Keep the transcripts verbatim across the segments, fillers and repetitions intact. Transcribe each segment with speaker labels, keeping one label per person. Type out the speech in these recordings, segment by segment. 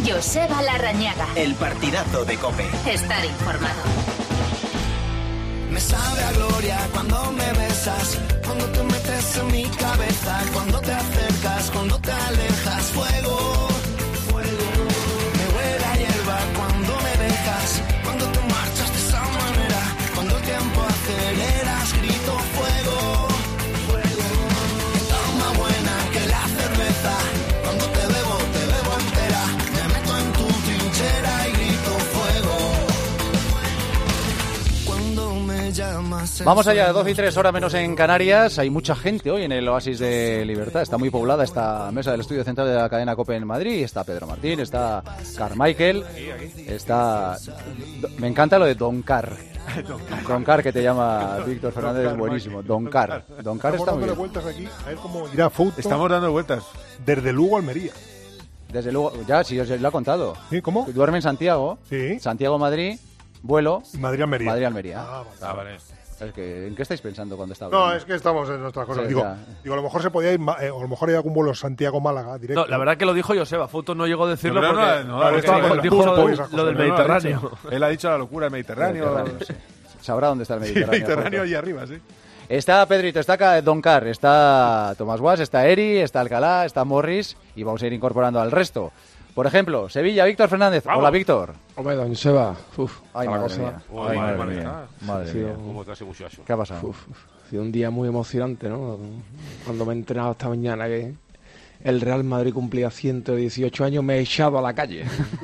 Speaker 1: Joseba Larrañaga.
Speaker 2: El partidazo de COPE.
Speaker 1: Estar informado.
Speaker 3: Me sabe a gloria cuando me besas, cuando te metes en mi cabeza, cuando te acercas, cuando te alejas. Fuego, fuego. Me huele a hierba cuando me dejas, cuando te marchas de esa manera, cuando el tiempo aceleras, grito fuego, fuego. Está más buena que la cerveza, cuando te bebo, te bebo entera, me meto en tu trinchera y grito fuego. Cuando me llamas.
Speaker 4: Vamos allá, doce y tres, hora menos en Canarias. Hay mucha gente hoy en el Oasis de Libertad. Está muy poblada esta mesa del estudio central de la cadena COPE en Madrid. Está Pedro Martín, está Carmichael, está... Me encanta lo de Don Car. Don Car, que te llama Víctor Fernández, es buenísimo. Don Car. Don Car está muy bien.
Speaker 5: Estamos dándole vueltas aquí, a ver cómo irá Fouto.
Speaker 6: Estamos dando vueltas.
Speaker 5: Desde Lugo a Almería.
Speaker 4: Desde luego, ya, si os lo ha contado.
Speaker 5: ¿Sí? ¿Cómo?
Speaker 4: Duerme en Santiago.
Speaker 5: Sí.
Speaker 4: Santiago-Madrid, vuelo.
Speaker 5: Madrid-Almería.
Speaker 4: Madrid-Almería.
Speaker 5: Ah, vale.
Speaker 6: Ah, vale.
Speaker 4: Es que, ¿en qué estáis pensando cuando está hablando?
Speaker 5: No, es que estamos en nuestras cosas.
Speaker 4: Sí,
Speaker 5: digo,
Speaker 4: ya.
Speaker 5: digo, a lo mejor se podía ir, eh, o a lo mejor hay algún vuelo Santiago-Málaga directo.
Speaker 7: No, la verdad que lo dijo Joseba. Foto no llegó a decirlo
Speaker 6: No, pero
Speaker 7: porque
Speaker 6: no, no,
Speaker 7: porque
Speaker 6: no,
Speaker 7: dijo,
Speaker 6: no, no,
Speaker 7: dijo
Speaker 5: no,
Speaker 7: lo,
Speaker 5: no,
Speaker 7: del-
Speaker 5: no,
Speaker 7: lo del
Speaker 6: No, no,
Speaker 7: Mediterráneo.
Speaker 6: ha dicho- él ha dicho la locura del Mediterráneo.
Speaker 4: Mediterráneo, sí. Sabrá dónde está el
Speaker 6: Sí,
Speaker 4: Mediterráneo.
Speaker 6: Mediterráneo
Speaker 4: Jorge.
Speaker 6: allí arriba, sí.
Speaker 4: Está Pedrito, está Ca- Don Car, está Tomás Guas, está Eri, está Alcalá, está Morris y vamos a ir incorporando al resto. Por ejemplo, Sevilla, Víctor Fernández.
Speaker 6: Vamos.
Speaker 4: Hola, Víctor.
Speaker 8: Hombre, don Seba, uf,
Speaker 4: Ay,
Speaker 8: la
Speaker 4: madre
Speaker 8: cosa-
Speaker 4: mía.
Speaker 6: Uy,
Speaker 4: Ay,
Speaker 6: madre
Speaker 4: madre
Speaker 6: mía.
Speaker 4: mía. Madre
Speaker 8: Sí,
Speaker 4: mía.
Speaker 8: o-
Speaker 4: ¿Qué ha pasado?
Speaker 8: uf, uf. Ha sido un día muy emocionante, ¿no? Cuando me he enterado esta mañana que el Real Madrid cumplía ciento dieciocho años, me he echado a la calle.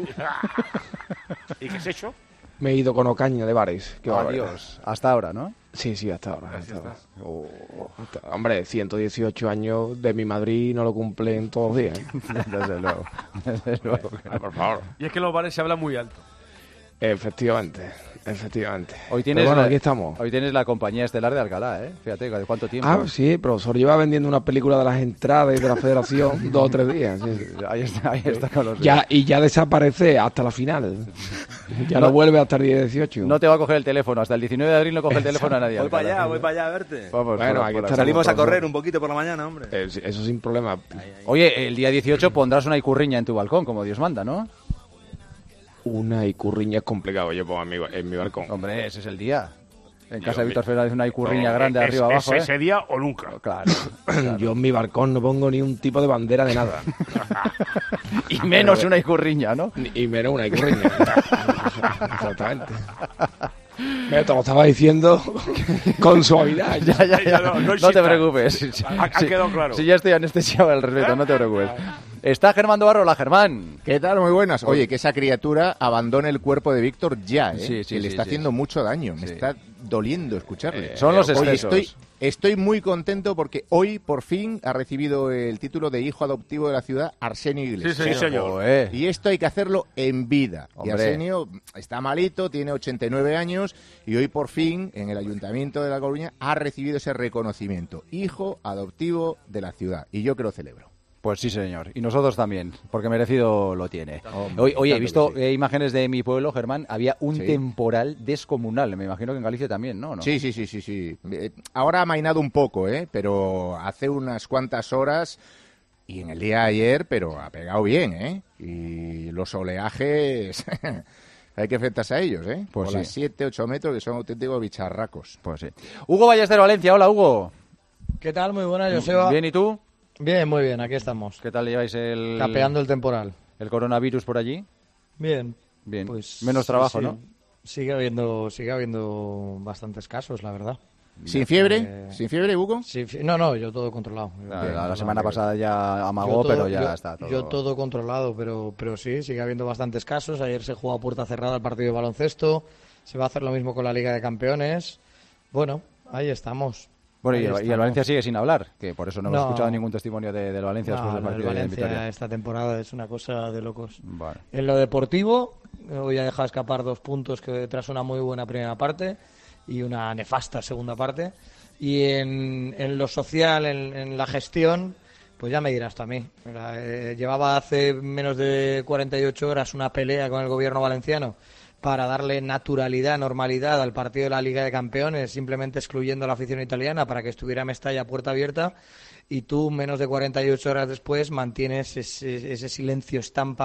Speaker 7: ¿Y qué has hecho?
Speaker 8: Me he ido con Ocaña de bares. Qué barbaridad.
Speaker 4: Adiós. Hasta ahora, ¿no?
Speaker 8: Sí, sí, hasta ahora. Hasta ahora. Oh, hasta- hombre, ciento dieciocho años de mi Madrid no lo cumplen todos los días. ¿eh?
Speaker 4: Desde luego. Desde luego.
Speaker 8: Ah, por favor.
Speaker 7: Y es que en los bares se habla muy alto.
Speaker 8: Efectivamente, efectivamente.
Speaker 4: Hoy tienes,
Speaker 8: Pero bueno,
Speaker 4: la,
Speaker 8: aquí estamos.
Speaker 4: hoy tienes la compañía estelar de Alcalá, ¿eh? Fíjate, ¿de cuánto tiempo?
Speaker 8: Ah, sí, el profesor lleva vendiendo una película de las entradas y de la federación dos o tres días. Sí.
Speaker 4: Ahí está, ahí está con los
Speaker 8: Ya, y ya desaparece hasta la final. Ya no,
Speaker 4: No-
Speaker 8: vuelve hasta el día dieciocho.
Speaker 4: No te va a coger el teléfono. Hasta el diecinueve de abril no coge el teléfono a nadie.
Speaker 9: Voy para
Speaker 4: Alcalá.
Speaker 9: allá, voy para allá a verte.
Speaker 4: Vamos,
Speaker 8: Bueno,
Speaker 4: por-
Speaker 8: aquí
Speaker 4: por-
Speaker 8: estaremos.
Speaker 9: Salimos a
Speaker 8: por-
Speaker 9: correr un poquito por la mañana, hombre.
Speaker 8: Eh, sí, eso sin problema.
Speaker 4: Oye, el día dieciocho pondrás una icurriña en tu balcón, como Dios manda, ¿no?
Speaker 8: Una icurriña es complicado, yo pongo en mi, en mi balcón.
Speaker 4: Hombre, ese es el día. En
Speaker 8: Yo
Speaker 4: casa de
Speaker 8: mi-
Speaker 4: Víctor Fernández una icurriña
Speaker 7: No,
Speaker 4: grande
Speaker 7: es-
Speaker 4: arriba
Speaker 7: es
Speaker 4: abajo, ¿eh?
Speaker 7: ese día o nunca.
Speaker 4: Claro.
Speaker 8: Yo en mi balcón no pongo ni un tipo de bandera de nada.
Speaker 4: Y menos una icurriña, ¿no?
Speaker 8: Ni- y menos una icurriña. Exactamente. Mira, te lo estaba diciendo con suavidad.
Speaker 4: Ya, ya, ya.
Speaker 7: No, no
Speaker 4: No, te
Speaker 7: insistas.
Speaker 4: preocupes. Sí,
Speaker 7: Ha- ha
Speaker 4: sí.
Speaker 7: quedado claro.
Speaker 4: Sí, ya estoy anestesiado al respecto, no te preocupes. Está Germán Dobarro. Hola, Germán.
Speaker 10: ¿Qué tal? Muy buenas. Oye, que esa criatura abandone el cuerpo de Víctor ya, ¿eh?
Speaker 4: Sí, sí,
Speaker 10: que le
Speaker 4: sí,
Speaker 10: está
Speaker 4: sí.
Speaker 10: haciendo mucho daño. Me
Speaker 4: Sí.
Speaker 10: está doliendo escucharle.
Speaker 4: Eh, son los
Speaker 10: Oye,
Speaker 4: excesos.
Speaker 10: estoy, estoy muy contento porque hoy, por fin, ha recibido el título de hijo adoptivo de la ciudad Arsenio Iglesias.
Speaker 7: Sí, señor.
Speaker 4: Joder.
Speaker 10: Y esto hay que hacerlo en vida. Y
Speaker 4: Hombre.
Speaker 10: Arsenio está malito, tiene ochenta y nueve años y hoy por fin en el Ayuntamiento de La Coruña ha recibido ese reconocimiento. Hijo adoptivo de la ciudad. Y yo que lo celebro.
Speaker 4: Pues sí, señor. Y nosotros también, porque merecido lo tiene.
Speaker 10: Hombre,
Speaker 4: Hoy, oye, he
Speaker 10: tanto
Speaker 4: visto
Speaker 10: que sí.
Speaker 4: eh, imágenes de mi pueblo, Germán. Había un
Speaker 10: Sí.
Speaker 4: temporal descomunal. Me imagino que en Galicia también, ¿no? ¿No?
Speaker 10: Sí, sí, sí, sí, sí. Eh, Ahora ha amainado un poco, ¿eh? Pero hace unas cuantas horas y en el día de ayer, pero ha pegado bien, ¿eh? Y los oleajes, hay que enfrentarse a ellos, ¿eh?
Speaker 4: Pues
Speaker 10: Por
Speaker 4: sí.
Speaker 10: las siete, ocho metros, que son auténticos bicharracos.
Speaker 4: Pues sí. Hugo Ballester Valencia. Hola, Hugo.
Speaker 11: ¿Qué tal? Muy buenas, Joseba.
Speaker 4: Bien, ¿y tú?
Speaker 11: Bien, muy bien, aquí estamos.
Speaker 4: ¿Qué tal lleváis el,
Speaker 11: Capeando el temporal.
Speaker 4: el coronavirus por allí?
Speaker 11: Bien.
Speaker 4: Bien.
Speaker 11: Pues
Speaker 4: Menos trabajo,
Speaker 11: sí,
Speaker 4: ¿no?
Speaker 11: Sigue habiendo, sigue habiendo bastantes casos, la verdad.
Speaker 10: ¿Sin fiebre?
Speaker 11: Eh,
Speaker 10: ¿Sin fiebre, Hugo?
Speaker 11: Sí, fi- no, no, yo todo controlado. Yo
Speaker 4: La,
Speaker 11: todo
Speaker 4: la- la
Speaker 11: controlado.
Speaker 4: semana pasada ya
Speaker 11: Yo
Speaker 4: amagó,
Speaker 11: todo-
Speaker 4: pero ya
Speaker 11: yo-
Speaker 4: está todo.
Speaker 11: Yo todo controlado, pero, pero sí, sigue habiendo bastantes casos. Ayer se jugó a puerta cerrada el partido de baloncesto. Se va a hacer lo mismo con la Liga de Campeones. Bueno, ahí estamos.
Speaker 4: Bueno, y
Speaker 11: Ahí
Speaker 4: el, y el
Speaker 11: estamos.
Speaker 4: Valencia sigue sin hablar, que por eso no, hemos
Speaker 11: No.
Speaker 4: escuchado ningún testimonio de, del Valencia después
Speaker 11: No,
Speaker 4: del
Speaker 11: no, el
Speaker 4: partido de
Speaker 11: Valencia
Speaker 4: Vitoria.
Speaker 11: esta temporada es una cosa de locos.
Speaker 4: Vale.
Speaker 11: En lo deportivo, hoy ha dejado escapar dos puntos que tras una muy buena primera parte y una nefasta segunda parte. Y en, en lo social, en, en la gestión, pues ya me dirás tú a mí. Mira, eh, llevaba hace menos de cuarenta y ocho horas una pelea con el gobierno valenciano para darle naturalidad, normalidad al partido de la Liga de Campeones, simplemente excluyendo a la afición italiana para que estuviera Mestalla a puerta abierta, y tú, menos de cuarenta y ocho horas después, mantienes ese, ese silencio estampa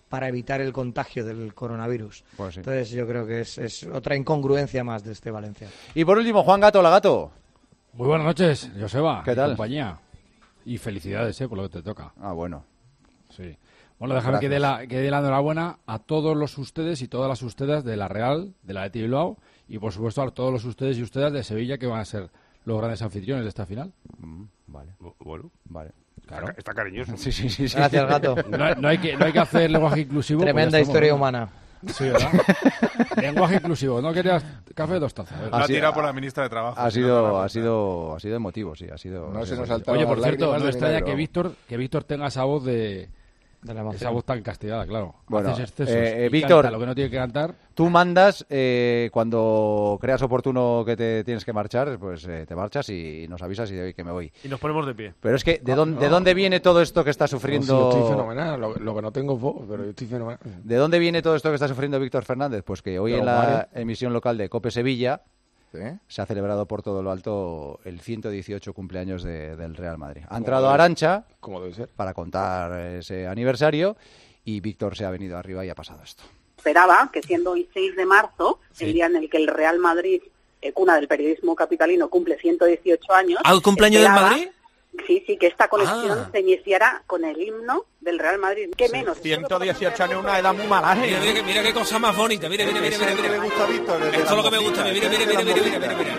Speaker 11: para evitar el contagio del coronavirus.
Speaker 4: Pues sí.
Speaker 11: Entonces yo creo que es, es otra incongruencia más de este Valencia.
Speaker 4: Y por último, Juan Gato, la Gato.
Speaker 2: Muy buenas noches, Joseba.
Speaker 4: ¿Qué tal?
Speaker 2: Y compañía. Y felicidades, eh, por lo que te toca.
Speaker 4: Ah, bueno.
Speaker 2: Sí. Bueno, déjame que dé, la, que dé la enhorabuena a todos los ustedes y todas las ustedes de la Real, de la Athletic Bilbao, y por supuesto a todos los ustedes y ustedes de Sevilla, que van a ser los grandes anfitriones de esta final.
Speaker 4: Mm, vale.
Speaker 6: Bueno,
Speaker 4: vale.
Speaker 2: Claro.
Speaker 6: Está, está cariñoso.
Speaker 4: Sí, sí, sí, sí.
Speaker 11: Gracias, Gato.
Speaker 2: No, no, hay que, no hay que hacer lenguaje inclusivo.
Speaker 11: Tremenda
Speaker 2: pues
Speaker 11: historia
Speaker 2: estamos,
Speaker 11: humana.
Speaker 2: Sí, ¿verdad? Lenguaje inclusivo. ¿No querías café? Dos tazas.
Speaker 6: Lo ha tirado por la ministra de Trabajo.
Speaker 4: Ha sido, ha sido, ha sido emotivo, sí. Ha sido.
Speaker 10: No
Speaker 4: ha
Speaker 10: se
Speaker 4: sido
Speaker 10: nos
Speaker 4: emotivo.
Speaker 10: saltaba
Speaker 2: Oye, por
Speaker 10: las
Speaker 2: cierto,
Speaker 10: lágrimas
Speaker 2: no
Speaker 10: de
Speaker 2: extraña
Speaker 10: negro.
Speaker 2: que Víctor, que Víctor tenga esa voz de...
Speaker 11: De la emoción.
Speaker 2: Esa voz tan castigada, claro.
Speaker 4: Bueno,
Speaker 2: Haces excesos
Speaker 4: eh, eh,
Speaker 2: y
Speaker 4: Víctor,
Speaker 2: canta lo que no tiene que cantar.
Speaker 4: Tú mandas eh, cuando creas oportuno que te tienes que marchar, pues eh, te marchas y nos avisas y de que me voy.
Speaker 7: Y nos ponemos de pie.
Speaker 4: Pero es que, ¿de, dónde,
Speaker 8: no.
Speaker 4: ¿de dónde viene todo esto que está
Speaker 8: No, sí,
Speaker 4: sufriendo?
Speaker 8: yo estoy fenomenal. Lo, lo que no tengo es voz, pero yo estoy fenomenal.
Speaker 4: ¿De dónde viene todo esto que está sufriendo Víctor Fernández? Pues que hoy
Speaker 8: De
Speaker 4: en
Speaker 8: los
Speaker 4: la
Speaker 8: bares.
Speaker 4: emisión local de COPE Sevilla
Speaker 10: ¿Sí?
Speaker 4: se ha celebrado por todo lo alto el ciento dieciocho cumpleaños de- del Real Madrid. Ha entrado Arantxa
Speaker 8: Como debe ser.
Speaker 4: para contar ese aniversario y Víctor se ha venido arriba y ha pasado esto.
Speaker 12: Esperaba que siendo hoy seis de marzo,
Speaker 2: Sí.
Speaker 12: el día en el que el Real Madrid, eh, cuna del periodismo capitalino, cumple ciento dieciocho años...
Speaker 13: ¿Al cumpleaños del
Speaker 12: esperaba-
Speaker 13: Madrid?
Speaker 12: Sí, sí, que esta conexión
Speaker 13: Ah.
Speaker 12: se iniciara con el himno del Real Madrid. ¿Qué menos?
Speaker 9: ciento dieciocho años es una edad muy mala, ¿eh?
Speaker 13: Mira, mira, que- mira qué cosa más bonita. Mira, mira, mira, mira, mira.
Speaker 9: me gusta, Víctor.
Speaker 13: Esto es lo que me gusta. Mira, mira, mira, mira, mira, mira, mira.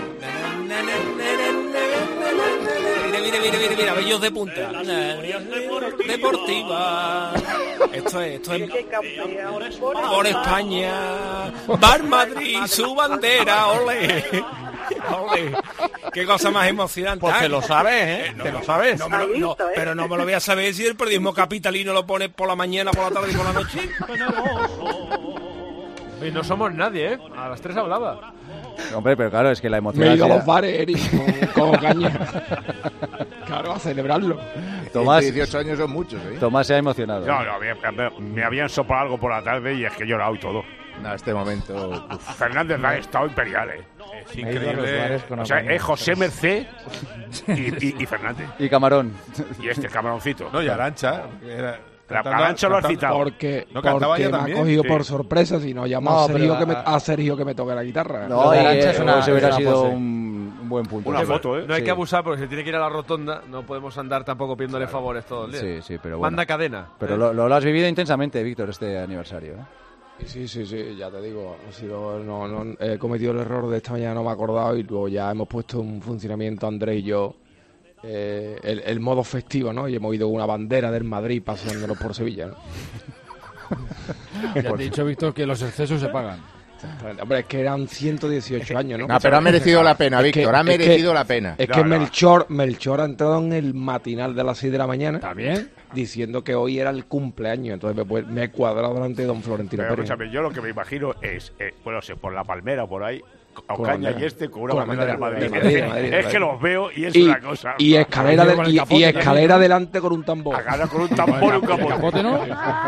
Speaker 13: Mira, mira, mira, mira, mira, bellos de punta. Deportiva. Esto es, esto es
Speaker 12: ¡Qué campeón!
Speaker 13: por España. Bar Madrid, su bandera, ole. Ole. Qué cosa más emocionante.
Speaker 9: Pues te lo sabes, ¿eh?
Speaker 13: Eh, no,
Speaker 9: Te lo sabes.
Speaker 13: no me lo-
Speaker 12: Has visto,
Speaker 13: no,
Speaker 12: ¿eh?
Speaker 13: pero no me lo voy a saber si el periodismo capitalino lo pone por la mañana, por la tarde y por la noche.
Speaker 7: Y no somos nadie, ¿eh? A las tres hablaba.
Speaker 4: Hombre, pero claro, es que la emoción...
Speaker 8: Me he ido a
Speaker 4: ha
Speaker 8: los
Speaker 4: sido-
Speaker 8: bares, Eric, con, con caña. Claro, a celebrarlo.
Speaker 4: Tomás-
Speaker 10: ciento dieciocho años son muchos, ¿eh?
Speaker 4: Tomás se ha emocionado.
Speaker 6: No, no, me, me- me habían soplado algo por la tarde y es que he llorado y todo.
Speaker 10: No, este momento... uf.
Speaker 6: Fernández da estado imperial, ¿eh? Es
Speaker 11: Me he ido a los bares con
Speaker 6: O sea,
Speaker 11: acompañantes.
Speaker 6: es José Mercé y, y, y Fernández.
Speaker 4: Y Camarón.
Speaker 6: Y este camaroncito.
Speaker 14: No, y Arantxa. Era,
Speaker 6: La
Speaker 14: cantando-
Speaker 6: Arantxa lo has
Speaker 14: cantando-
Speaker 6: citado.
Speaker 8: Porque,
Speaker 14: No, cantaba
Speaker 8: porque
Speaker 14: ella
Speaker 8: me ha
Speaker 14: también.
Speaker 8: cogido
Speaker 6: Sí.
Speaker 8: por sorpresa, si no llamo
Speaker 11: No,
Speaker 8: a, Sergio
Speaker 11: pero
Speaker 8: que me,
Speaker 11: a-
Speaker 8: a Sergio que me toque la guitarra.
Speaker 4: No,
Speaker 11: Lo de
Speaker 4: y,
Speaker 11: Arantxa es
Speaker 4: eh,
Speaker 11: una-
Speaker 4: ese hubiera
Speaker 11: es una
Speaker 4: sido
Speaker 11: pose.
Speaker 4: un, un buen punto.
Speaker 6: Una
Speaker 4: Sí.
Speaker 6: foto, ¿eh?
Speaker 7: No hay
Speaker 4: Sí.
Speaker 7: que abusar porque se tiene que ir a la rotonda. No podemos andar tampoco pidiéndole favores todo el día.
Speaker 4: Sí, sí, pero bueno.
Speaker 7: Manda cadena.
Speaker 4: Pero
Speaker 7: ¿eh?
Speaker 4: lo, lo has vivido intensamente, Víctor, este aniversario. ¿eh?
Speaker 8: Sí, sí, sí, ya te digo, ha sido, no, no, he cometido el error de esta mañana, no me he acordado y luego ya hemos puesto en funcionamiento Andrés y yo eh, el, el modo festivo, ¿no? Y hemos ido una bandera del Madrid paseándonos por Sevilla, ¿no?
Speaker 2: Ya te he dicho, Víctor, que los excesos se pagan.
Speaker 8: Hombre, es que eran ciento dieciocho años, ¿no?
Speaker 10: No, pero ha merecido la pena,
Speaker 8: Es que-
Speaker 10: Víctor, ha
Speaker 8: es que-
Speaker 10: merecido la pena.
Speaker 8: Es
Speaker 6: No,
Speaker 8: que
Speaker 6: no.
Speaker 8: Melchor, Melchor ha entrado en el matinal de las seis de la mañana.
Speaker 2: ¿También?
Speaker 8: Diciendo que hoy era el cumpleaños. Entonces me, pues, me he cuadrado delante de don Florentino
Speaker 6: Pero
Speaker 8: Pérez.
Speaker 6: escúchame, yo lo que me imagino es, eh, bueno, sé, por la palmera por ahí, a
Speaker 8: Con la
Speaker 6: Ocaña
Speaker 8: bandera.
Speaker 6: y este con una
Speaker 8: Con la
Speaker 6: bandera del
Speaker 8: bandera
Speaker 6: Madrid.
Speaker 8: de Madrid, de Madrid, de
Speaker 6: Es que
Speaker 8: Madrid.
Speaker 6: los veo y es
Speaker 8: Y,
Speaker 6: una cosa.
Speaker 8: y escalera,
Speaker 2: Con
Speaker 8: del-
Speaker 2: el
Speaker 8: y,
Speaker 2: capote
Speaker 8: y
Speaker 2: también,
Speaker 8: escalera
Speaker 2: ¿no?
Speaker 8: delante con un tambor.
Speaker 6: Agarra con un tambor y un
Speaker 2: ¿El
Speaker 6: capote.
Speaker 2: capote, no?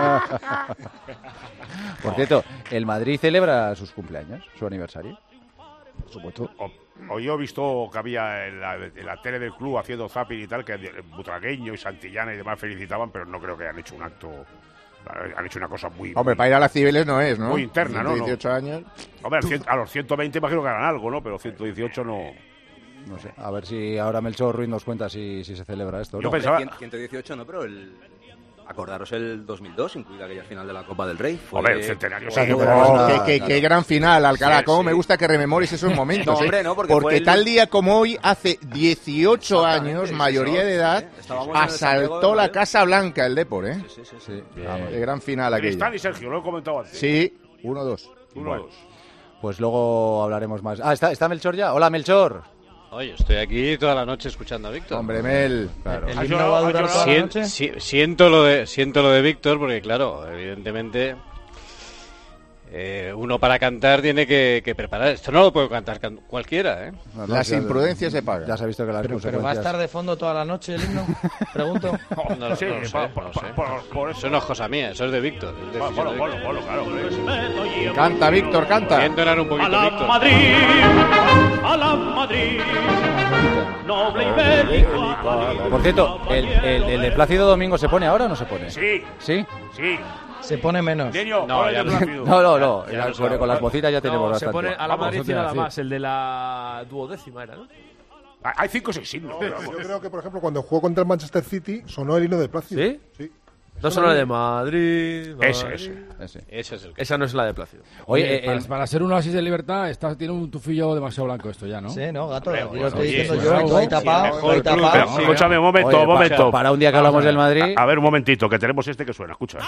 Speaker 4: Por cierto, el Madrid celebra sus cumpleaños, su aniversario.
Speaker 8: Por supuesto.
Speaker 6: O, o yo he visto que había en la, en la tele del club haciendo zapping y tal, que Butragueño y Santillana y demás felicitaban, pero no creo que hayan hecho un acto. Han hecho una cosa muy.
Speaker 10: Hombre,
Speaker 6: muy-
Speaker 10: para ir a las Cibeles no es, ¿no?
Speaker 6: Muy interna, ¿no?
Speaker 10: ciento dieciocho años.
Speaker 6: Hombre, al cien- a los ciento veinte imagino que harán algo, ¿no? Pero ciento dieciocho no.
Speaker 4: No sé, a ver si ahora Melchor Ruiz nos cuenta si, si se celebra esto.
Speaker 6: Yo
Speaker 4: ¿no?
Speaker 6: pensaba-
Speaker 15: ciento dieciocho no, pero el... Acordaros el dos mil dos, incluida aquella final de la Copa del Rey. Fue...
Speaker 6: Hombre, el centenario.
Speaker 10: Sí,
Speaker 6: sí,
Speaker 10: oh,
Speaker 6: pero-
Speaker 10: qué, qué- qué gran final, Alcalá.
Speaker 6: Sí,
Speaker 10: Cómo
Speaker 6: sí.
Speaker 10: me gusta que rememores esos momentos.
Speaker 15: No, hombre,
Speaker 10: ¿eh?
Speaker 15: no, porque fue el-
Speaker 10: tal día como hoy, hace dieciocho años,
Speaker 15: Exactamente,
Speaker 10: mayoría
Speaker 15: sí,
Speaker 10: de edad,
Speaker 15: sí. Estábamos en el Santiago
Speaker 10: asaltó
Speaker 15: de
Speaker 10: la
Speaker 15: Madrid.
Speaker 10: Casa Blanca el Depor, ¿eh?
Speaker 15: Sí, sí, sí.
Speaker 4: Sí.
Speaker 10: Vamos, qué gran final
Speaker 6: Cristal
Speaker 10: aquella.
Speaker 6: y Sergio, lo he comentado antes.
Speaker 10: Sí, uno dos.
Speaker 6: Uno,
Speaker 4: Bueno.
Speaker 6: dos.
Speaker 4: Pues luego hablaremos más. Ah, ¿está, está Melchor ya? Hola, Melchor.
Speaker 16: Oye, estoy aquí toda la noche escuchando a Víctor.
Speaker 10: Hombre, Mel. Claro.
Speaker 11: ¿El
Speaker 6: ¿Has
Speaker 11: himno
Speaker 6: llorado?
Speaker 11: va a
Speaker 6: ¿Has
Speaker 11: durar
Speaker 6: llorado?
Speaker 11: toda la
Speaker 16: Sien-
Speaker 11: noche?
Speaker 16: si- siento lo de siento lo de Víctor porque claro, evidentemente eh, uno para cantar tiene que, que preparar. Esto no lo puede cantar can- cualquiera, ¿eh?
Speaker 4: No, no,
Speaker 10: Las
Speaker 4: ya-
Speaker 10: imprudencias se pagan.
Speaker 4: Ya se ha visto que las
Speaker 11: Pero, pero
Speaker 4: consecuencias...
Speaker 11: va a estar de fondo toda la noche el himno, pregunto.
Speaker 16: No, no
Speaker 6: Sí,
Speaker 16: lo sé,
Speaker 6: pa-
Speaker 16: no
Speaker 6: pa-
Speaker 16: lo
Speaker 6: pa-
Speaker 16: sé.
Speaker 6: por- por eso.
Speaker 16: Eso no es cosa mía, eso es de Víctor. es decisión
Speaker 6: Bueno,
Speaker 16: de
Speaker 6: bueno,
Speaker 16: Víctor.
Speaker 6: bueno, claro. hombre.
Speaker 10: Canta, Víctor,
Speaker 16: Voy a
Speaker 10: canta.
Speaker 16: entonar un poquito, Víctor.
Speaker 3: a la Madrid, noble y bélico.
Speaker 4: Por cierto, el, el, el de Plácido Domingo se pone ahora o no se pone?
Speaker 6: Sí,
Speaker 4: ¿Sí?
Speaker 6: sí.
Speaker 11: Se pone menos.
Speaker 6: Genio,
Speaker 4: No,
Speaker 6: ponle
Speaker 4: ya
Speaker 6: el
Speaker 4: no.
Speaker 6: Plácido.
Speaker 4: No, no, no.
Speaker 6: Ya,
Speaker 4: Ya
Speaker 6: ya
Speaker 4: con,
Speaker 6: no
Speaker 4: con las
Speaker 6: sabe.
Speaker 4: bocitas ya tenemos
Speaker 7: No, se
Speaker 4: bastante.
Speaker 7: pone a la
Speaker 6: Vamos,
Speaker 7: Madrid
Speaker 6: eso
Speaker 7: y
Speaker 6: te iba a
Speaker 7: nada
Speaker 6: decir.
Speaker 7: más, el de la duodécima era, ¿no?
Speaker 6: Hay cinco o seis signos.
Speaker 5: Yo creo que, por ejemplo, cuando jugó contra el Manchester City, sonó el himno de Plácido.
Speaker 7: ¿Sí?
Speaker 5: Sí.
Speaker 7: No solo la de Madrid.
Speaker 6: Ese,
Speaker 7: Madrid.
Speaker 6: ese.
Speaker 4: Ese.
Speaker 16: Ese es el que...
Speaker 7: Esa no es la de Plácido.
Speaker 2: Oye,
Speaker 4: Oye,
Speaker 2: para,
Speaker 4: el-
Speaker 2: para ser un oasis de libertad, está, tiene un tufillo demasiado blanco esto ya, ¿no?
Speaker 11: Sí, ¿no, gato?
Speaker 6: Hombre,
Speaker 11: Aquí
Speaker 6: bueno,
Speaker 11: lo estoy
Speaker 6: oye,
Speaker 11: diciendo
Speaker 2: pues
Speaker 11: yo,
Speaker 2: algo,
Speaker 11: tú ahí
Speaker 2: sí,
Speaker 11: tapado,
Speaker 16: mejor
Speaker 11: tú ahí
Speaker 16: club,
Speaker 11: tapado.
Speaker 6: Pero, escúchame, un momento,
Speaker 4: Oye,
Speaker 6: un momento.
Speaker 4: Para un día que hablamos del Madrid.
Speaker 6: A ver, un momentito, que tenemos este que suena, escucha.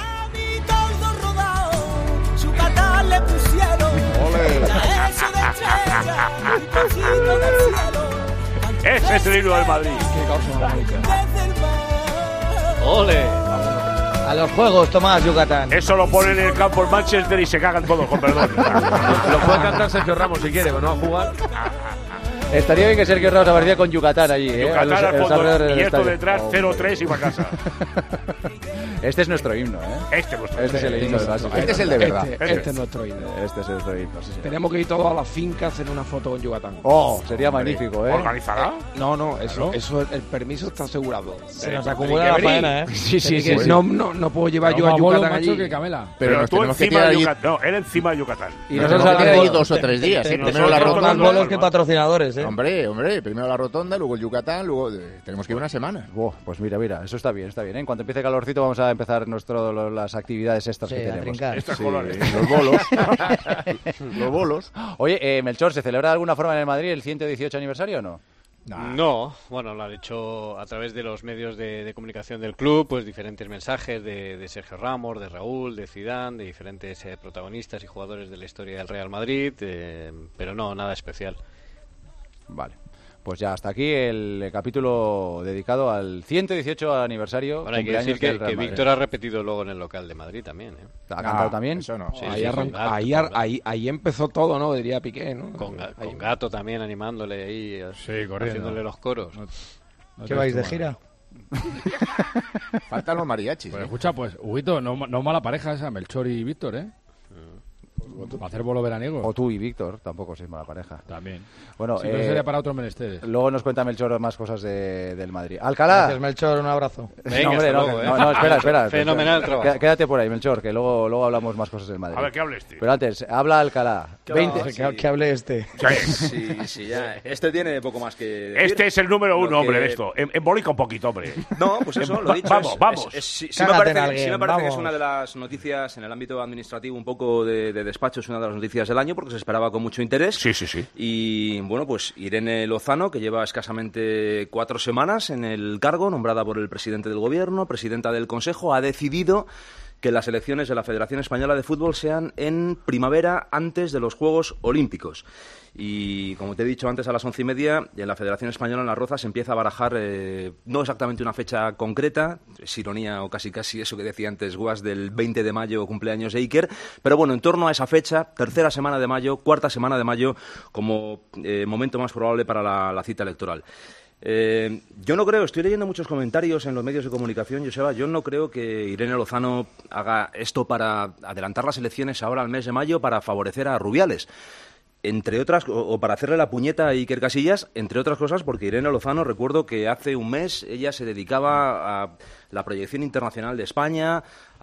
Speaker 3: Su catar le pusieron. La S de estrella, un trocito del cielo.
Speaker 6: Ese es el himno del Madrid.
Speaker 3: Desde el mar.
Speaker 16: ¡Ole!
Speaker 11: A los juegos, Tomás, Yucatán.
Speaker 6: Eso lo ponen en el campo el Manchester y se cagan todos, con perdón.
Speaker 7: Lo puede cantar Sergio Ramos si quiere, pero no va a jugar.
Speaker 4: Estaría bien que Sergio Ramos apareciera con Yucatán allí. ¿eh?
Speaker 6: Yucatán
Speaker 4: A los-
Speaker 6: al
Speaker 4: a los
Speaker 6: fondo
Speaker 4: alrededores
Speaker 6: y
Speaker 4: del
Speaker 6: esto
Speaker 4: estadio.
Speaker 6: detrás,
Speaker 4: Oh,
Speaker 6: cero tres y para casa.
Speaker 4: Este es nuestro himno, ¿eh?
Speaker 6: Este es nuestro.
Speaker 4: Este es el himno del Básico.
Speaker 10: Este es el de verdad.
Speaker 8: Este, este es nuestro himno.
Speaker 4: Este es nuestro himno, sí, señor.
Speaker 8: Tenemos que ir todos a la finca a hacer una foto con Yucatán.
Speaker 4: Oh, sería magnífico, ¿eh?
Speaker 6: ¿Organizará?
Speaker 8: No, no, eso,
Speaker 2: Claro.
Speaker 8: eso el permiso está asegurado.
Speaker 11: Se nos acumula la faena, ¿eh?
Speaker 8: Sí, sí, sí.
Speaker 11: Tiene que-
Speaker 8: No, no, no puedo llevar yo a
Speaker 2: Más bolo,
Speaker 8: Yucatán
Speaker 2: macho,
Speaker 8: allí.
Speaker 2: que Camela.
Speaker 10: Pero,
Speaker 6: Pero
Speaker 10: nos
Speaker 6: tú
Speaker 10: tenemos que
Speaker 6: encima
Speaker 10: quedar
Speaker 6: de
Speaker 10: allí,
Speaker 6: Yucatán. No, él encima de Yucatán.
Speaker 4: Y
Speaker 10: nos
Speaker 4: nosotros
Speaker 10: tenemos que quedar
Speaker 4: al-
Speaker 10: allí dos o tres días. ¿eh?
Speaker 6: Y
Speaker 10: Primero la
Speaker 6: nosotros
Speaker 10: rotonda.
Speaker 11: Más
Speaker 6: no, no,
Speaker 11: bolos
Speaker 6: no,
Speaker 11: que
Speaker 6: no.
Speaker 11: patrocinadores, ¿eh?
Speaker 10: Hombre, hombre, primero la rotonda, luego el Yucatán, luego eh, tenemos que ir una semana.
Speaker 4: Buah, pues mira, mira, eso está bien, está bien. ¿eh? En cuanto empiece el calorcito vamos a empezar nuestro, lo- las actividades estas
Speaker 11: Sí,
Speaker 4: que
Speaker 11: a
Speaker 4: tenemos.
Speaker 11: trincar.
Speaker 6: Estas
Speaker 10: Sí,
Speaker 6: colores.
Speaker 10: los bolos. los bolos.
Speaker 4: Oye, eh, Melchor, ¿se celebra de alguna forma en el Madrid el ciento dieciocho aniversario o no?
Speaker 16: No, bueno, lo han hecho a través de los medios de, de comunicación del club, pues diferentes mensajes de, de Sergio Ramos, de Raúl, de Zidane, de diferentes eh, protagonistas y jugadores de la historia del Real Madrid, eh, pero no, nada especial.
Speaker 4: Vale. Pues ya, hasta aquí el capítulo dedicado al ciento dieciocho aniversario.
Speaker 16: Bueno, hay que
Speaker 4: cumpleaños
Speaker 16: decir que,
Speaker 4: del Real
Speaker 16: que
Speaker 4: Madrid.
Speaker 16: Víctor ha repetido luego en el local de Madrid también, ¿eh?
Speaker 4: ¿Ha cantado también?
Speaker 10: Eso no.
Speaker 16: Sí,
Speaker 8: ahí,
Speaker 16: sí,
Speaker 8: arran-
Speaker 16: con Gato,
Speaker 8: ahí,
Speaker 16: con
Speaker 8: ar-
Speaker 16: Gato.
Speaker 8: ahí, ahí empezó todo, ¿no? Diría Piqué, ¿no?
Speaker 16: Con, Ga-
Speaker 8: Ahí-
Speaker 16: con Gato también animándole ahí, eh,
Speaker 2: Sí, corriendo.
Speaker 16: haciéndole los coros.
Speaker 2: No
Speaker 11: ¿Qué
Speaker 2: te
Speaker 11: vais de
Speaker 2: estuvo
Speaker 11: gira?
Speaker 10: Faltan los mariachis.
Speaker 2: Pues
Speaker 10: ¿eh?
Speaker 2: escucha, pues, Huguito, no, no mala pareja esa, Melchor y Víctor, ¿eh? Para hacer bolo veraniego.
Speaker 4: O tú y Víctor, tampoco sois mala pareja.
Speaker 2: También.
Speaker 4: Bueno,
Speaker 2: Sí, pero
Speaker 4: eh,
Speaker 2: sería para otros menesteres.
Speaker 4: luego nos cuenta Melchor más cosas de- del Madrid. Alcalá.
Speaker 11: Gracias, Melchor, un abrazo.
Speaker 16: Venga,
Speaker 4: no, hombre,
Speaker 16: hasta
Speaker 4: no,
Speaker 16: luego,
Speaker 4: que-
Speaker 16: ¿eh?
Speaker 4: no, no, espera, espera.
Speaker 16: Fenomenal
Speaker 4: espera.
Speaker 16: trabajo.
Speaker 4: Qué- Quédate por ahí, Melchor, que luego, luego hablamos más cosas del Madrid.
Speaker 6: A ver, que hable este.
Speaker 4: Pero antes, habla Alcalá. veinte
Speaker 11: Que, que hable este.
Speaker 15: Sí, sí, ya. Este tiene poco más que decir.
Speaker 6: Este es el número
Speaker 15: Lo
Speaker 6: uno, hombre,
Speaker 15: que-
Speaker 6: de esto. Em- Embolica un poquito, hombre.
Speaker 15: No, pues eso, lo
Speaker 6: Va-
Speaker 15: dicho.
Speaker 6: vamos,
Speaker 15: es-
Speaker 6: vamos.
Speaker 15: es- es- sí, sí me
Speaker 11: Cágate en
Speaker 15: parece,
Speaker 11: alguien,
Speaker 15: sí me parece que es
Speaker 11: vamos.
Speaker 15: una de las noticias en el ámbito administrativo, un poco de, de despacho, es una de las noticias del año porque se esperaba con mucho interés.
Speaker 6: Sí, sí, sí.
Speaker 15: Y bueno, pues Irene Lozano, que lleva escasamente cuatro semanas en el cargo, nombrada por el presidente del gobierno, presidenta del Consejo, ha decidido que las elecciones de la Federación Española de Fútbol sean en primavera antes de los Juegos Olímpicos. Y como te he dicho antes, a las once y media, en la Federación Española en Las Rozas se empieza a barajar, eh, no exactamente una fecha concreta, es ironía o casi casi eso que decía antes Guas del veinte de mayo, cumpleaños de Iker, pero bueno, en torno a esa fecha, tercera semana de mayo, cuarta semana de mayo, como eh, momento más probable para la, la cita electoral. Eh, yo no creo, estoy leyendo muchos comentarios en los medios de comunicación, Joseba, yo no creo que Irene Lozano haga esto para adelantar las elecciones ahora al mes de mayo para favorecer a Rubiales. Entre otras, o, o para hacerle la puñeta a Iker Casillas, entre otras cosas, porque Irene Lozano, recuerdo que hace un mes ella se dedicaba a la proyección internacional de España,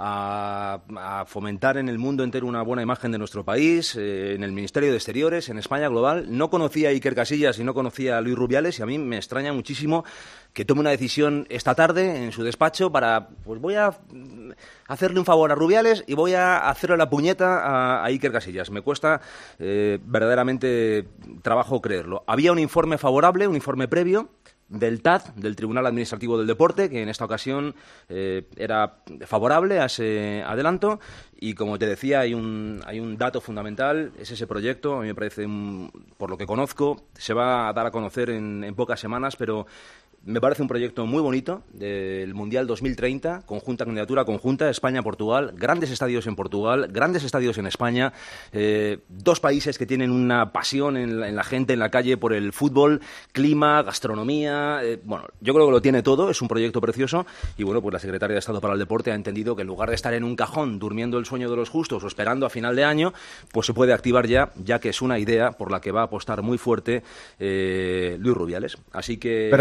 Speaker 15: a, a fomentar en el mundo entero una buena imagen de nuestro país, eh, en el Ministerio de Exteriores, en España Global. No conocía a Iker Casillas y no conocía a Luis Rubiales, y a mí me extraña muchísimo que tome una decisión esta tarde en su despacho para, pues voy a hacerle un favor a Rubiales y voy a hacerle la puñeta a, a Iker Casillas. Me cuesta eh, verdaderamente trabajo creerlo. Había un informe favorable, un informe previo del T A D, del Tribunal Administrativo del Deporte, que en esta ocasión eh, era favorable a ese adelanto. Y como te decía, hay un, hay un dato fundamental, es ese proyecto. A mí me parece, un, por lo que conozco, se va a dar a conocer en, en pocas semanas, pero me parece un proyecto muy bonito del Mundial dos mil treinta, conjunta, candidatura conjunta, España-Portugal, grandes estadios en Portugal, grandes estadios en España, eh, dos países que tienen una pasión en la, en la gente, en la calle por el fútbol, clima, gastronomía, eh, bueno, yo creo que lo tiene todo, es un proyecto precioso y bueno, pues la Secretaria de Estado para el Deporte ha entendido que en lugar de estar en un cajón durmiendo el sueño de los justos o esperando a final de año, pues se puede activar ya, ya que es una idea por la que va a apostar muy fuerte eh, Luis Rubiales. Así que...
Speaker 7: Pero eso debería ser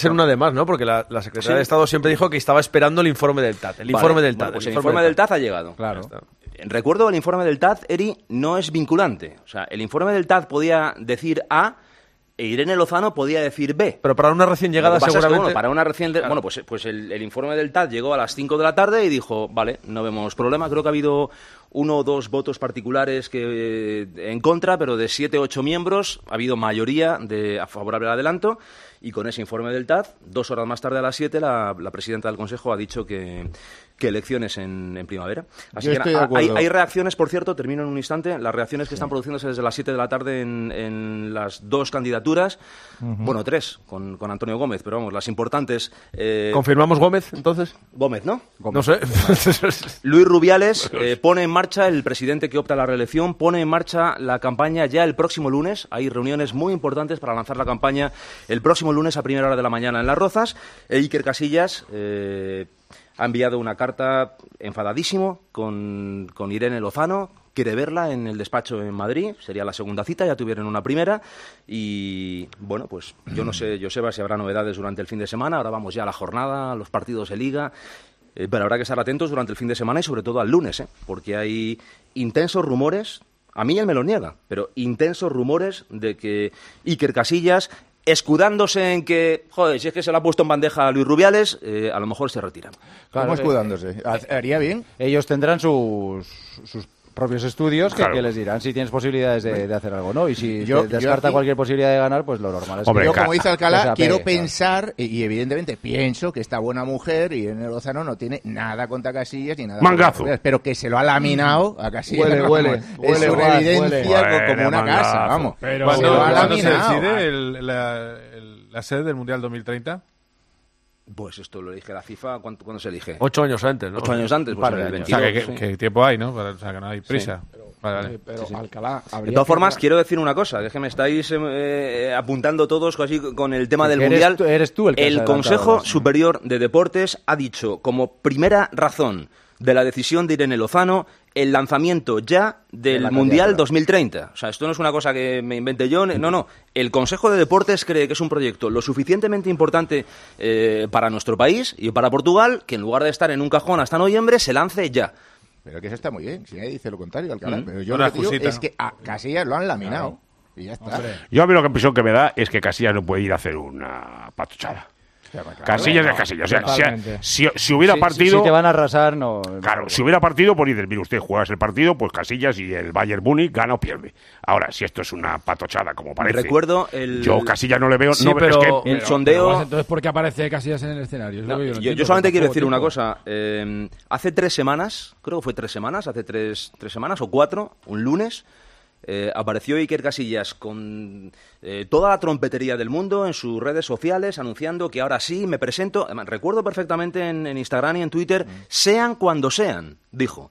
Speaker 7: ser una de más, ¿no? Porque la, la secretaria
Speaker 15: Sí.
Speaker 7: de Estado siempre dijo que estaba esperando el informe del T A T. El
Speaker 15: Vale,
Speaker 7: informe del T A T.
Speaker 15: bueno, pues el informe del T A T ha llegado.
Speaker 7: Claro.
Speaker 15: Recuerdo, el informe del T A T, Eri, no es vinculante. O sea, el informe del T A T podía decir A e Irene Lozano podía decir B.
Speaker 7: Pero para una recién llegada
Speaker 15: Lo que pasa es que,
Speaker 7: seguramente...
Speaker 15: bueno, para una recién...
Speaker 7: Claro.
Speaker 15: Bueno, pues, pues el, el informe del T A T llegó a las cinco de la tarde y dijo, vale, no vemos problema. Creo que ha habido uno o dos votos particulares que eh, en contra, pero de siete o ocho miembros ha habido mayoría de, a favorable al adelanto. Y con ese informe del T A T, dos horas más tarde a las siete, la, la presidenta del Consejo ha dicho que, que elecciones en, en primavera. Así
Speaker 10: Yo
Speaker 15: que
Speaker 10: estoy de
Speaker 15: hay,
Speaker 10: acuerdo.
Speaker 15: hay reacciones, por cierto, termino en un instante, las reacciones que están produciéndose desde las siete de la tarde en, en las dos candidaturas,
Speaker 7: Ujú.
Speaker 15: bueno, tres, con, con Antonio Gómez, pero vamos, las importantes... eh,
Speaker 7: ¿Confirmamos Gómez, entonces?
Speaker 15: Gómez, ¿no?
Speaker 7: No sé.
Speaker 15: Luis Rubiales eh, pone en marcha, el presidente que opta a la reelección, pone en marcha la campaña ya el próximo lunes. Hay reuniones muy importantes para lanzar la campaña el próximo lunes a primera hora de la mañana en Las Rozas. E Iker Casillas eh, ha enviado una carta enfadadísimo con, con Irene Lozano. Quiere verla en el despacho en Madrid, sería la segunda cita, ya tuvieron una primera y, bueno, pues yo no sé, Joseba, si habrá novedades durante el fin de semana, ahora vamos ya a la jornada, a los partidos de Liga, eh, pero habrá que estar atentos durante el fin de semana y sobre todo al lunes, ¿eh? Porque hay intensos rumores, a mí él me lo niega, pero intensos rumores de que Iker Casillas, escudándose en que, joder, si es que se lo ha puesto en bandeja a Luis Rubiales, eh, a lo mejor se retira.
Speaker 10: ¿Cómo escudándose? ¿Haría bien?
Speaker 4: Ellos tendrán sus, sus propios estudios que,
Speaker 10: Claro.
Speaker 4: que les dirán si tienes posibilidades de, de hacer algo, ¿no? Y si
Speaker 10: Yo-
Speaker 4: te
Speaker 10: yo
Speaker 4: descarta
Speaker 10: aquí-
Speaker 4: cualquier posibilidad de ganar, pues lo normal es
Speaker 10: Hombre,
Speaker 4: que...
Speaker 10: yo, como dice Alcalá,
Speaker 4: que se apegue,
Speaker 10: quiero
Speaker 4: claro.
Speaker 10: pensar, y, y evidentemente pienso que esta buena mujer, Irene Lozano, no tiene nada contra Casillas ni nada
Speaker 6: Mangazo.
Speaker 10: contra Rubiales, pero que se lo ha laminado a Casillas.
Speaker 11: Huele,
Speaker 10: ¿no?
Speaker 11: huele,
Speaker 10: es
Speaker 11: huele,
Speaker 10: una
Speaker 11: huele.
Speaker 10: evidencia
Speaker 6: Huele,
Speaker 10: co- como una
Speaker 6: mangazo.
Speaker 10: casa, vamos.
Speaker 2: Pero-
Speaker 10: se lo ha
Speaker 7: ¿Cuándo se
Speaker 10: laminado.
Speaker 7: decide el- la, el- la sede del Mundial dos mil treinta?
Speaker 15: Pues esto lo elige la FIFA, ¿cuándo, cuándo se elige?
Speaker 7: Ocho años antes, ¿no?
Speaker 15: Ocho años antes,
Speaker 7: Un
Speaker 15: pues
Speaker 7: par de
Speaker 15: en el
Speaker 7: años. O sea,
Speaker 15: veintidós,
Speaker 7: que,
Speaker 15: sí.
Speaker 7: que- que tiempo hay, ¿no? Para- o sea, que no hay prisa. Vale, vale.
Speaker 8: Pero
Speaker 15: Sí, sí.
Speaker 8: Alcalá,
Speaker 15: De
Speaker 8: habría
Speaker 15: todas
Speaker 8: que-
Speaker 15: formas, quiero decir una cosa, es que me estáis eh, eh, apuntando todos así con el tema
Speaker 4: Sí,
Speaker 15: del
Speaker 4: que eres
Speaker 15: Mundial.
Speaker 4: tú- eres tú el que has adelantado
Speaker 15: Consejo
Speaker 4: eso.
Speaker 15: Superior de Deportes ha dicho como primera razón de la decisión de Irene Lozano el lanzamiento ya del
Speaker 4: la
Speaker 15: Mundial
Speaker 4: candidatura.
Speaker 15: dos mil treinta. O sea, esto no es una cosa que me inventé yo. No, no. El Consejo de Deportes cree que es un proyecto lo suficientemente importante eh, para nuestro país y para Portugal que en lugar de estar en un cajón hasta noviembre se lance ya.
Speaker 10: Pero que eso está muy bien, si nadie dice lo contrario, Alcalá.
Speaker 15: Mm.
Speaker 10: Pero yo
Speaker 7: Una
Speaker 10: lo que digo
Speaker 7: excusita.
Speaker 10: es que a Casillas lo han laminado. Y ya está.
Speaker 6: Yo a mí lo que impresión que me da es que Casillas no puede ir a hacer una patochada. Casillas es Casillas. O sea, si,
Speaker 2: Totalmente.
Speaker 6: si- si hubiera
Speaker 4: Si-
Speaker 6: partido...
Speaker 4: Si, te van a arrasar, no...
Speaker 6: Claro, si hubiera partido, pues dices, mire usted, juegas el partido, pues Casillas y el Bayern Múnich gana o pierde. Ahora, si esto es una patochada, como parece...
Speaker 15: Recuerdo el...
Speaker 6: Yo Casillas no le veo...
Speaker 7: Sí,
Speaker 6: no,
Speaker 7: pero-
Speaker 6: es que,
Speaker 15: el
Speaker 2: Pero,
Speaker 15: sondeo...
Speaker 2: pues, entonces, ¿por qué aparece Casillas en el escenario? Es lo
Speaker 15: No,
Speaker 2: que yo, no
Speaker 15: yo,
Speaker 2: entiendo,
Speaker 15: yo solamente
Speaker 2: porque
Speaker 15: quiero
Speaker 2: tampoco
Speaker 15: decir una
Speaker 2: tiempo.
Speaker 15: cosa. Eh, hace tres semanas, creo que fue tres semanas, hace tres, tres semanas o cuatro, un lunes, eh, apareció Iker Casillas con eh, toda la trompetería del mundo en sus redes sociales anunciando que ahora sí me presento. Además, recuerdo perfectamente en, en Instagram y en Twitter, sean cuando sean, dijo.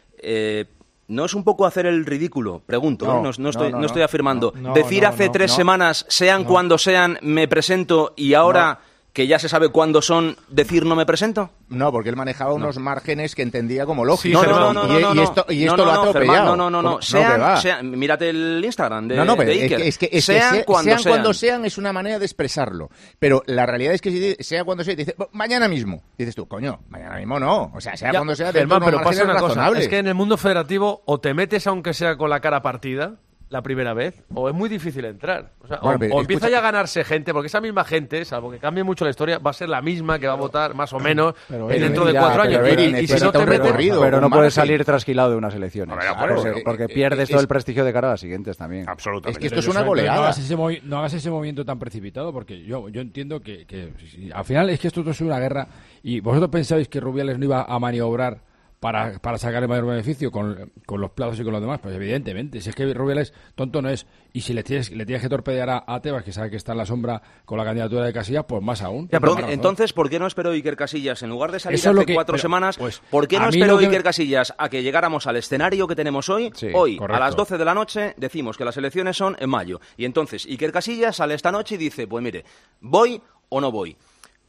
Speaker 15: Eh, ¿No es un poco hacer el ridículo? Pregunto,
Speaker 4: No,
Speaker 15: ¿eh? no, no estoy,
Speaker 4: no,
Speaker 15: no
Speaker 4: no,
Speaker 15: estoy afirmando.
Speaker 11: no,
Speaker 15: Decir
Speaker 11: no,
Speaker 15: hace
Speaker 11: no,
Speaker 15: tres
Speaker 11: no.
Speaker 15: semanas, sean
Speaker 11: No.
Speaker 15: cuando sean, me presento y ahora que ya se sabe cuándo son, decir no me presento.
Speaker 10: No, porque él manejaba unos márgenes que entendía como lógicos.
Speaker 7: Sí,
Speaker 15: No,
Speaker 7: Germán.
Speaker 15: no, no, no,
Speaker 10: y,
Speaker 15: no,
Speaker 10: y
Speaker 15: no.
Speaker 10: esto, y
Speaker 15: No,
Speaker 10: esto
Speaker 15: no,
Speaker 10: lo ha
Speaker 15: no,
Speaker 10: atropellado.
Speaker 15: Germán, no, no, no, no.
Speaker 10: ¿Cómo?
Speaker 15: Sean,
Speaker 10: que va.
Speaker 15: sean- mírate el Instagram de,
Speaker 10: No, no, pero
Speaker 15: de
Speaker 10: es
Speaker 15: Iker.
Speaker 10: que, es que, es que
Speaker 15: sean,
Speaker 10: sea-
Speaker 15: cuando
Speaker 10: sean
Speaker 15: sean.
Speaker 10: cuando sean es una manera de expresarlo. Pero la realidad es que si dice- sea cuando sea, te dice, "Bo- mañana mismo. Dices tú, coño, mañana mismo no. O sea, sea
Speaker 7: Ya,
Speaker 10: cuando sea, dentro
Speaker 7: Germán,
Speaker 10: de
Speaker 7: pero
Speaker 10: unos
Speaker 7: pasa una
Speaker 10: márgenes
Speaker 7: cosa.
Speaker 10: razonables.
Speaker 7: Es que en el mundo federativo o te metes aunque sea con la cara partida la primera vez, o es muy difícil entrar. O, sea, o-
Speaker 10: Bueno, pero
Speaker 7: o empieza
Speaker 10: escucha-
Speaker 7: ya a ganarse gente, porque esa misma gente, salvo que cambie mucho la historia, va a ser la misma que va a votar más o menos
Speaker 8: Pero,
Speaker 7: eh,
Speaker 8: eh,
Speaker 7: dentro de
Speaker 4: ya,
Speaker 7: cuatro
Speaker 4: pero,
Speaker 7: años.
Speaker 10: Eri,
Speaker 7: Y- y, si
Speaker 10: necesita
Speaker 7: no te
Speaker 10: un
Speaker 7: metes,
Speaker 10: recorrido.
Speaker 4: Pero no
Speaker 10: un
Speaker 4: puedes
Speaker 10: margen.
Speaker 4: salir trasquilado de unas elecciones.
Speaker 6: Hombre,
Speaker 10: Claro,
Speaker 4: Porque-
Speaker 10: eh,
Speaker 4: porque
Speaker 10: eh,
Speaker 4: pierdes
Speaker 10: es-
Speaker 4: todo el prestigio de cara a las siguientes también.
Speaker 6: Absolutamente.
Speaker 10: Es que esto es
Speaker 2: Pero
Speaker 10: una
Speaker 2: eso, entonces,
Speaker 10: goleada.
Speaker 2: No hagas ese, movi- no hagas ese movimiento tan precipitado, porque yo, yo entiendo que, que si- si- al final es que esto es una guerra y vosotros pensáis que Rubiales no iba a maniobrar para, para sacar el mayor beneficio con, con los plazos y con los demás. Pues evidentemente, si es que Rubiales tonto no es, y si le tienes, le tienes que torpedear a, a Tebas, que sabe que está en la sombra con la candidatura de Casillas, pues más aún.
Speaker 15: Ya, pero
Speaker 2: Más razón.
Speaker 15: entonces, ¿por qué no esperó Iker Casillas? En lugar de salir
Speaker 2: Eso es
Speaker 15: hace
Speaker 2: lo que-
Speaker 15: cuatro
Speaker 2: pero,
Speaker 15: semanas,
Speaker 2: pues,
Speaker 15: ¿por qué
Speaker 2: a
Speaker 15: no
Speaker 2: mí
Speaker 15: esperó
Speaker 2: lo que
Speaker 15: Iker
Speaker 2: me-
Speaker 15: Casillas a que llegáramos al escenario que tenemos hoy?
Speaker 4: Sí,
Speaker 15: hoy,
Speaker 2: correcto.
Speaker 15: a las doce de la noche, decimos que las elecciones son en mayo. Y entonces Iker Casillas sale esta noche y dice, pues mire, ¿voy o no voy?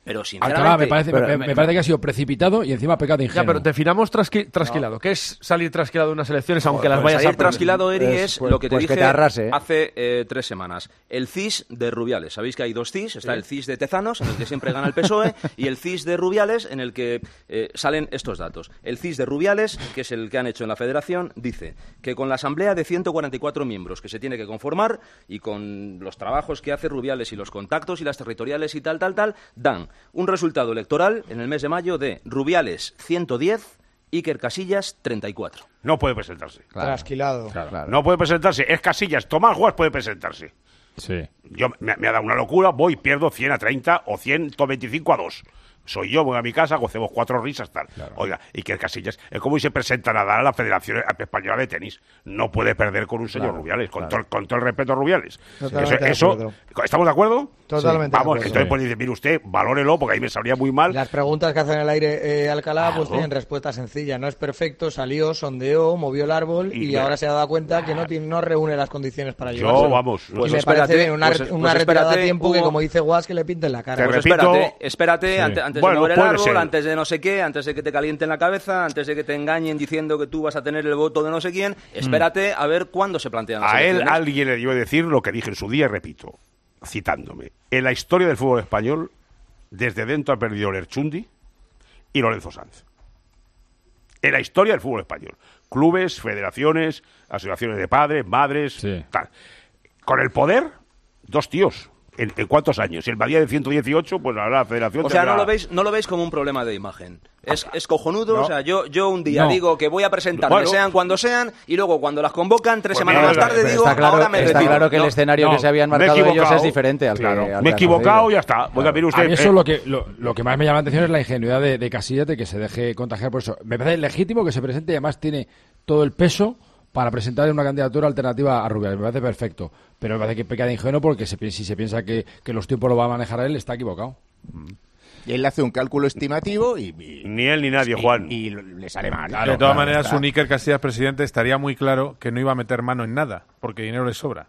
Speaker 15: Pero sinceramente...
Speaker 2: Alcalá, me parece,
Speaker 7: pero,
Speaker 2: me,
Speaker 7: me,
Speaker 2: me parece que ha sido precipitado y encima pecado de ingenuo.
Speaker 7: Ya, pero definamos trasqui, trasquilado. No. ¿Qué es salir trasquilado de unas elecciones aunque
Speaker 15: pues,
Speaker 7: las vayas
Speaker 15: salir
Speaker 7: a perder?
Speaker 15: trasquilado, Eri, es, es pues, lo que te
Speaker 4: pues
Speaker 15: dije
Speaker 4: que te arrase, ¿eh?
Speaker 15: hace eh, tres semanas. El C I S de Rubiales. Sabéis que hay dos C I S. Está sí. el C I S de Tezanos, en el que siempre gana el P S O E, y el C I S de Rubiales, en el que eh, salen estos datos. El C I S de Rubiales, que es el que han hecho en la Federación, dice que con la asamblea de ciento cuarenta y cuatro miembros que se tiene que conformar y con los trabajos que hace Rubiales y los contactos y las territoriales y tal, tal, tal, dan un resultado electoral en el mes de mayo de Rubiales ciento diez, Iker Casillas treinta y cuatro.
Speaker 6: No puede presentarse.
Speaker 11: Claro. Trasquilado.
Speaker 6: Claro, claro. No puede presentarse. Es Casillas. Tomás Guas puede presentarse.
Speaker 2: Sí.
Speaker 6: Yo, me, me ha dado una locura. Voy, pierdo cien a treinta o ciento veinticinco a dos. Soy yo, voy a mi casa, gocemos cuatro risas, tal. Claro. Oiga, Iker Casillas, es como si se presenta a Nadal a la Federación Española de Tenis. No puede perder con un señor
Speaker 11: claro,
Speaker 6: Rubiales, con,
Speaker 11: claro.
Speaker 6: todo, con todo el respeto a Rubiales.
Speaker 11: Totalmente
Speaker 6: eso,
Speaker 11: de
Speaker 6: eso, ¿estamos de acuerdo?
Speaker 11: Totalmente
Speaker 6: sí. Vamos,
Speaker 11: de acuerdo.
Speaker 6: entonces pues dice, mire usted, valórelo, porque ahí me sabría muy mal.
Speaker 11: Las preguntas que hacen en el aire eh, Alcalá,
Speaker 6: claro.
Speaker 11: pues tienen respuesta sencilla. No es perfecto, salió, sondeó, movió el árbol y, y ahora se ha dado cuenta que no, tiene, no reúne las condiciones para llevarlo.
Speaker 6: Yo, vamos.
Speaker 11: Pues y me espérate, parece bien, una, pues, una pues retirada a tiempo Hugo, que, como dice Guas, que le pinten la cara.
Speaker 15: Pues
Speaker 6: repito,
Speaker 15: espérate, espérate sí. antes, antes
Speaker 6: bueno,
Speaker 15: de mover el árbol,
Speaker 6: ser.
Speaker 15: antes de no sé qué, antes de que te calienten la cabeza, antes de que te engañen diciendo que tú vas a tener el voto de no sé quién, espérate mm. a ver cuándo se plantean las
Speaker 6: A
Speaker 15: elecciones.
Speaker 6: él alguien le dio a decir lo que dije en su día, repito, citándome. En la historia del fútbol español, desde dentro ha perdido Lerchundi y Lorenzo Sanz. En la historia del fútbol español. Clubes, federaciones, asociaciones de padres, madres, sí. tal. Con el poder, dos tíos. ¿En, en cuántos años? Si el Madrid de ciento dieciocho, pues la, la federación...
Speaker 15: O sea,
Speaker 6: tendrá...
Speaker 15: no lo veis no lo veis como un problema de imagen. Es, es cojonudo, no. o sea, yo, yo un día no. digo que voy a presentarme, bueno. sean cuando sean, y luego cuando las convocan, tres pues semanas mira, más tarde digo,
Speaker 4: está claro,
Speaker 15: ahora me
Speaker 4: Está
Speaker 15: retiro.
Speaker 4: claro que
Speaker 15: no.
Speaker 4: el escenario
Speaker 6: no.
Speaker 4: que se habían marcado ellos es diferente al
Speaker 6: claro.
Speaker 4: que... Al
Speaker 6: me he equivocado y ya está. Claro. Mire usted,
Speaker 2: a mí eso
Speaker 6: eh.
Speaker 2: es lo que, lo, lo que más me llama la atención es la ingenuidad de, de Casillas de que se deje contagiar por eso. Me parece legítimo que se presente y además tiene todo el peso para presentar una candidatura alternativa a Rubiales. Me parece perfecto. Pero me parece que peca de ingenuo porque se, si se piensa que, que los tiempos lo va a manejar él, está equivocado.
Speaker 10: Y él hace un cálculo estimativo y... y
Speaker 6: ni él ni nadie, Juan.
Speaker 10: Y, y le sale mal.
Speaker 14: Claro, de todas claro, maneras, un Iker Casillas presidente estaría muy claro que no iba a meter mano en nada, porque dinero le sobra.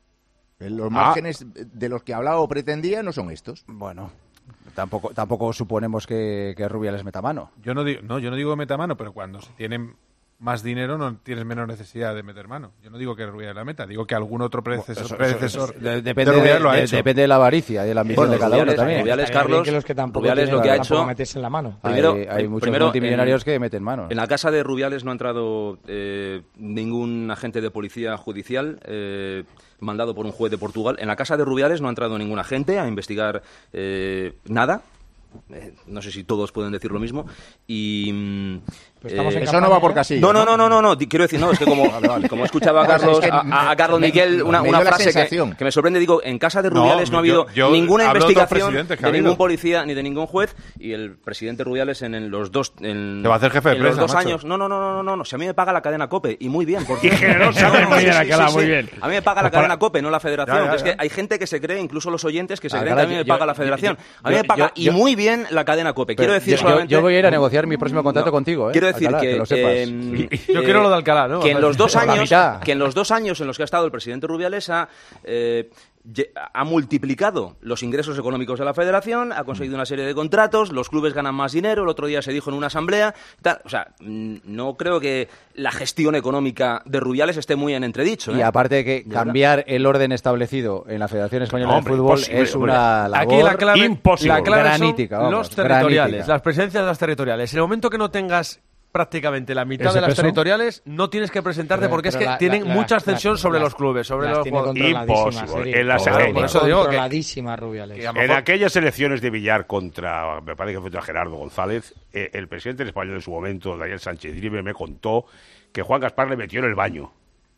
Speaker 10: Los márgenes ah. de los que hablaba o pretendía no son estos.
Speaker 4: Bueno... Tampoco, tampoco suponemos que, que Rubiales meta mano.
Speaker 14: Yo no digo, no, yo no digo que meta mano, pero cuando se tienen más dinero no tienes menos necesidad de meter mano. Yo no digo que Rubiales la meta, digo que algún otro predecesor, eso, predecesor
Speaker 4: eso, eso, de, depende, de, de, lo ha hecho. Depende de la avaricia y de la ambición bueno, de cada
Speaker 15: Rubiales,
Speaker 4: uno también.
Speaker 15: Rubiales, Carlos,
Speaker 11: que los que tampoco
Speaker 15: Rubiales lo que ha hecho
Speaker 11: meterse en la mano.
Speaker 15: Primero,
Speaker 4: hay, hay muchos
Speaker 15: primero,
Speaker 4: multimillonarios
Speaker 15: en,
Speaker 4: que meten mano.
Speaker 15: En la casa de Rubiales no ha entrado eh, ningún agente de policía judicial eh, mandado por un juez de Portugal. En la casa de Rubiales no ha entrado ningún agente a investigar eh, nada. Eh, no sé si todos pueden decir lo mismo y
Speaker 10: pues estamos eh, en eso no va por Casillas.
Speaker 15: No, no, no, no, no, no, quiero decir, no, es que como, vale, vale. como escuchaba a Carlos, es que a, a Carlos me, Miguel una, una frase que, que me sorprende, digo, en casa de Rubiales no, no ha habido yo, yo ninguna investigación de ningún policía ni de ningún juez y el presidente Rubiales en, en los dos en,
Speaker 14: Te va a hacer jefe de
Speaker 15: en
Speaker 14: prensa,
Speaker 15: los dos
Speaker 14: macho.
Speaker 15: años, no, no, no, no, no, no, si a mí me paga la cadena COPE y muy bien, porque
Speaker 6: y generosamente
Speaker 15: muy bien,
Speaker 2: Alcalá, muy bien.
Speaker 15: A mí me paga la cadena COPE, no la Federación, es que hay gente que se cree, incluso los oyentes que se creen que a mí me paga la Federación. A mí me paga y muy bien la cadena COPE. Quiero decir solamente
Speaker 4: yo voy a ir a negociar mi próximo contrato contigo,
Speaker 15: Quiero decir que
Speaker 7: Yo quiero lo de Alcalá, ¿no?
Speaker 15: Que en los dos años, que en los dos años en los que ha estado el presidente Rubiales ha, eh, ha multiplicado los ingresos económicos de la Federación, ha conseguido una serie de contratos, los clubes ganan más dinero, el otro día se dijo en una asamblea, tal, o sea, no creo que la gestión económica de Rubiales esté muy en entredicho. ¿eh?
Speaker 4: Y aparte de que ¿De cambiar verdad? el orden establecido en la Federación Española no, hombre, de Fútbol es una labor
Speaker 7: Aquí la clave,
Speaker 6: imposible.
Speaker 7: La clave
Speaker 4: granítica,
Speaker 7: son
Speaker 4: vamos,
Speaker 7: los territoriales,
Speaker 4: granítica.
Speaker 7: las presencias de las territoriales. En el momento que no tengas prácticamente la mitad de las peso? territoriales, no tienes que presentarte pero, porque pero es que la, tienen la, mucha ascensión la, sobre la, los clubes, sobre los jugadores.
Speaker 6: Imposible. En, las
Speaker 7: claro, por eso digo que,
Speaker 11: Rubiales.
Speaker 6: Que en aquellas elecciones de Villar contra, me parece que fue contra Gerardo González, eh, el presidente del español en su momento, Daniel Sánchez Dribe, me contó que Juan Gaspar le metió en el baño.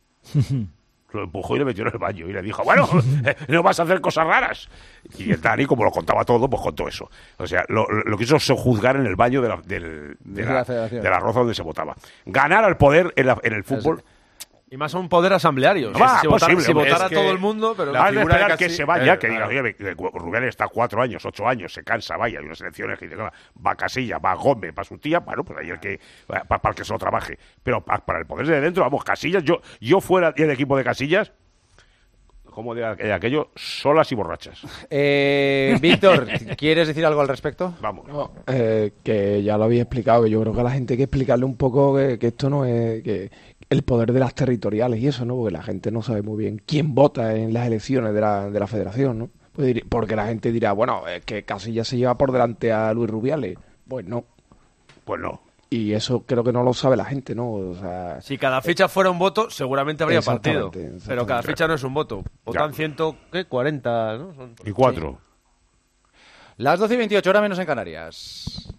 Speaker 6: Lo empujó y le metió en el baño y le dijo, bueno, no vas a hacer cosas raras. Y el Dani, como lo contaba todo, pues contó eso. O sea, lo, lo quiso juzgar en el baño de la, del, de, de, la, la de la Roza donde se votaba. Ganar al poder en, la, en el fútbol...
Speaker 7: Y más a un poder asambleario.
Speaker 6: No, va,
Speaker 7: si
Speaker 6: posible,
Speaker 7: votara, si votara
Speaker 6: es
Speaker 7: todo el mundo, pero
Speaker 6: la figura de esperar que, que se vaya, eh, que diga,
Speaker 7: claro.
Speaker 6: oye, Rubiales está cuatro años, ocho años, se cansa, vaya, hay unas elecciones que dice, no, va Casilla, va Gómez, va su tía, bueno, pues ahí el que, para, para el que se lo trabaje. Pero para, para el poder de dentro, vamos, Casillas, yo, yo fuera del equipo de Casillas, como de, de aquello, solas y borrachas.
Speaker 4: Eh, Víctor, ¿quieres decir algo al respecto?
Speaker 6: Vamos.
Speaker 8: No, eh, que ya lo había explicado, que yo creo que a la gente hay que explicarle un poco que, que esto no es... que el poder de las territoriales y eso, ¿no? Porque la gente no sabe muy bien quién vota en las elecciones de la, de la federación, ¿no? Porque la gente dirá, bueno, es que Casillas se lleva por delante a Luis Rubiales. Pues no.
Speaker 6: Pues no.
Speaker 8: Y eso creo que no lo sabe la gente, ¿no? O sea...
Speaker 7: Si cada ficha fuera un voto, seguramente habría partido.
Speaker 8: Exactamente.
Speaker 7: Pero cada ficha no es un voto. Votan ciento cuarenta, ¿no? Son...
Speaker 6: Y cuatro.
Speaker 4: Sí. Las doce y veintiocho, hora menos en Canarias.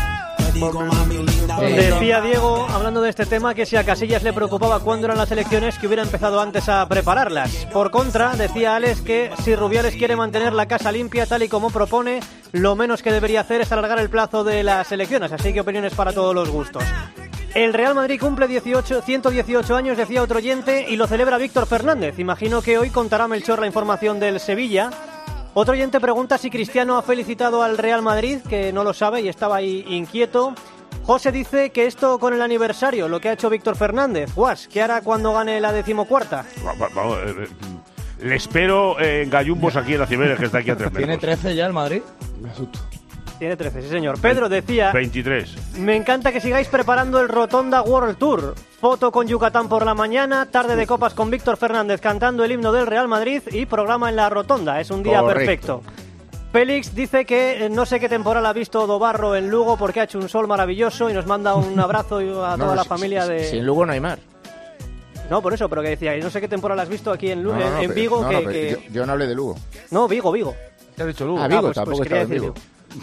Speaker 17: Decía Diego, hablando de este tema, que si a Casillas le preocupaba cuándo eran las elecciones, que hubiera empezado antes a prepararlas. Por contra, decía Alex que si Rubiales quiere mantener la casa limpia tal y como propone, lo menos que debería hacer es alargar el plazo de las elecciones. Así que opiniones para todos los gustos. El Real Madrid cumple dieciocho, ciento dieciocho años, decía otro oyente, y lo celebra Víctor Fernández. Imagino que hoy contará Melchor la información del Sevilla. Otro oyente pregunta si Cristiano ha felicitado al Real Madrid, que no lo sabe y estaba ahí inquieto. José dice que esto con el aniversario, lo que ha hecho Víctor Fernández. Guas, ¿qué hará cuando gane la decimocuarta?
Speaker 6: Vamos, eh, eh, le espero eh, en Gallumbos aquí en la Cibeles, que está aquí a tres metros.
Speaker 11: ¿Tiene trece ya el Madrid?
Speaker 8: Me asusto.
Speaker 17: Tiene trece, sí señor. Pedro decía...
Speaker 6: veintitrés.
Speaker 17: Me encanta que sigáis preparando el Rotonda World Tour. Foto con Yucatán por la mañana, tarde de copas con Víctor Fernández cantando el himno del Real Madrid y programa en la Rotonda. Es un día
Speaker 10: Correcto.
Speaker 17: perfecto. Félix dice que no sé qué temporada ha visto Dobarro en Lugo porque ha hecho un sol maravilloso y nos manda un abrazo a toda
Speaker 10: no,
Speaker 17: la
Speaker 10: si,
Speaker 17: familia
Speaker 10: si,
Speaker 17: de...
Speaker 10: Si en Lugo no hay mar.
Speaker 17: No, por eso, pero que decía, no sé qué temporada has visto aquí en, Lugo,
Speaker 10: No, no, no,
Speaker 17: en
Speaker 10: pero-
Speaker 17: Vigo.
Speaker 10: no,
Speaker 17: que,
Speaker 10: no,
Speaker 17: que...
Speaker 10: Yo, yo no hablé de Lugo.
Speaker 17: No, Vigo, Vigo.
Speaker 7: ¿Qué has dicho Lugo?
Speaker 10: Ah, Vigo,
Speaker 17: Ah, pues-
Speaker 10: tampoco
Speaker 17: pues
Speaker 10: estaba en
Speaker 17: quería
Speaker 10: Vigo.